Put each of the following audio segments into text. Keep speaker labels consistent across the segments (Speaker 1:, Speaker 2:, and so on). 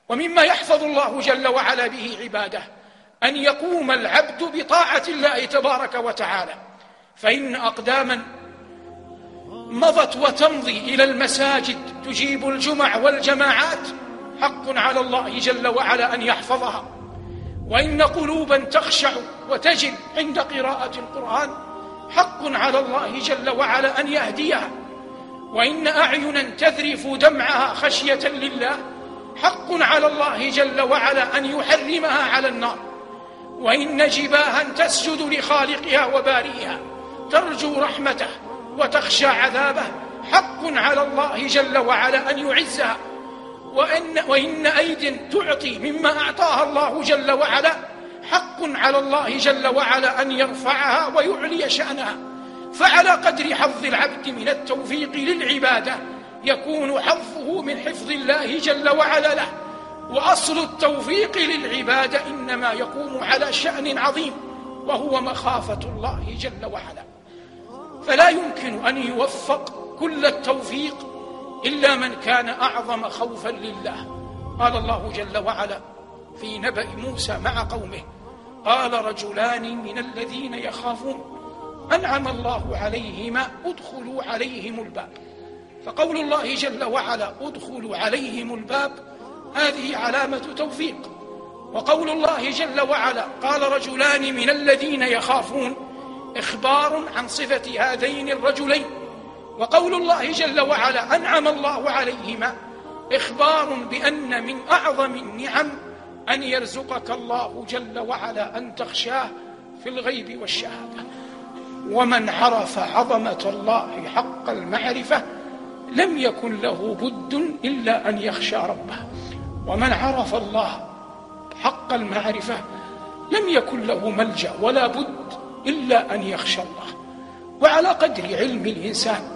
Speaker 1: ومما يحفظ الله جل وعلا به عباده أن يقوم العبد بطاعة الله تبارك وتعالى، فإن أقداما مضت وتمضي إلى المساجد تجيب الجمع والجماعات حق على الله جل وعلا أن يحفظها، وإن قلوبا تخشع وتجل عند قراءة القرآن حق على الله جل وعلا أن يهديها، وإن أعينا تذرف دمعها خشية لله حق على الله جل وعلا أن يحرمها على النار، وإن جباها تسجد لخالقها وبارئها ترجو رحمته وتخشى عذابه حق على الله جل وعلا أن يعزها، وإن أيد تعطي مما أعطاها الله جل وعلا حق على الله جل وعلا أن يرفعها ويعلي شأنها. فعلى قدر حظ العبد من التوفيق للعبادة يكون حظه من حفظ الله جل وعلا له، وأصل التوفيق للعبادة إنما يقوم على شأن عظيم وهو مخافة الله جل وعلا، فلا يمكن أن يوفق كل التوفيق إلا من كان أعظم خوفا لله. قال الله جل وعلا في نبأ موسى مع قومه: قال رجلان من الذين يخافون أنعم الله عليهما ادخلوا عليهم الباب. فقول الله جل وعلا ادخلوا عليهم الباب هذه علامة توفيق، وقول الله جل وعلا قال رجلان من الذين يخافون إخبار عن صفة هذين الرجلين، وقول الله جل وعلا أنعم الله عليهما إخبار بأن من أعظم النعم أن يرزقك الله جل وعلا أن تخشاه في الغيب والشهادة. ومن عرف عظمة الله حق المعرفة لم يكن له بد إلا أن يخشى ربه، ومن عرف الله حق المعرفة لم يكن له ملجأ ولا بد إلا أن يخشى الله. وعلى قدر علم الإنسان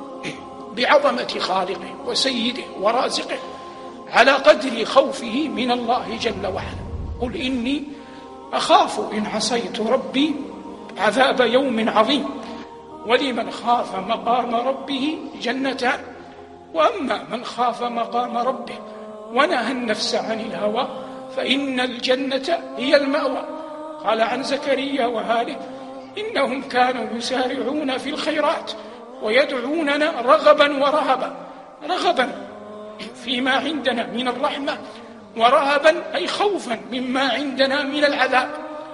Speaker 1: بعظمة خالقه وسيده ورازقه على قدر خوفه من الله جل وعلا. قل إني أخاف إن عصيت ربي عذاب يوم عظيم، ولمن خاف مقام ربه جنتان، وأما من خاف مقام ربه ونهى النفس عن الهوى فإن الجنة هي المأوى. قال عن زكريا وآله: إنهم كانوا يسارعون في الخيرات ويدعوننا رغبا ورهبا، رغبا فيما عندنا من الرحمة، ورهبا أي خوفا مما عندنا من العذاب.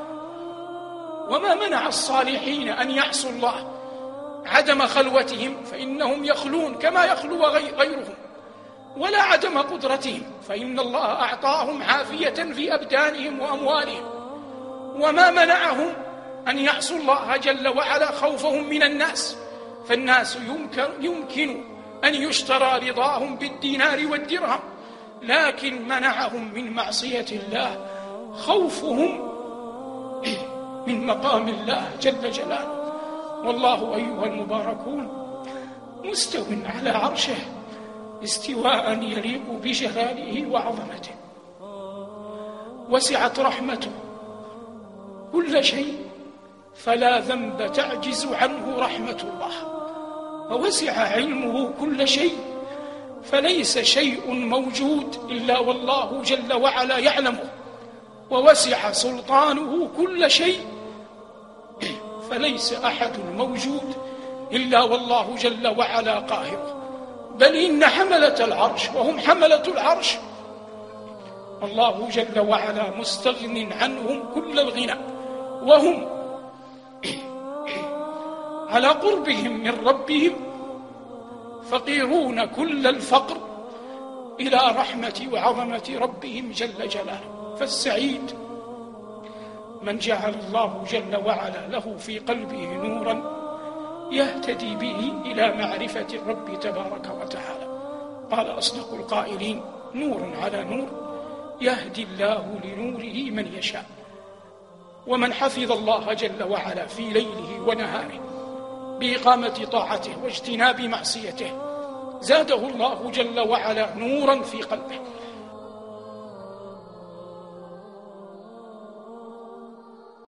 Speaker 1: وما منع الصالحين أن يعصوا الله عدم خلوتهم، فإنهم يخلون كما يخلو غيرهم، ولا عدم قدرتهم، فإن الله أعطاهم عافية في أبدانهم وأموالهم. وما منعهم أن يعصوا الله جل وعلا خوفهم من الناس، فالناس يمكن أن يشترى رضاهم بالدينار والدرهم، لكن منعهم من معصية الله خوفهم من مقام الله جل جلاله. والله أيها المباركون مستو على عرشه استواء يليق بجلاله وعظمته، وسعت رحمته كل شيء فلا ذنب تعجز عنه رحمة الله، ووسع علمه كل شيء فليس شيء موجود إلا والله جل وعلا يعلمه، ووسع سلطانه كل شيء فليس أحد موجود إلا والله جل وعلا قاهره. بل إن حملة العرش وهم حملة العرش الله جل وعلا مستغن عنهم كل الغنى، وهم على قربهم من ربهم فقيرون كل الفقر إلى رحمة وعظمة ربهم جل جلاله. فالسعيد من جعل الله جل وعلا له في قلبه نورا يهتدي به إلى معرفة الرب تبارك وتعالى. قال أصدق القائلين: نور على نور يهدي الله لنوره من يشاء. ومن حفظ الله جل وعلا في ليله ونهاره بإقامة طاعته واجتناب معصيته زاده الله جل وعلا نورا في قلبه،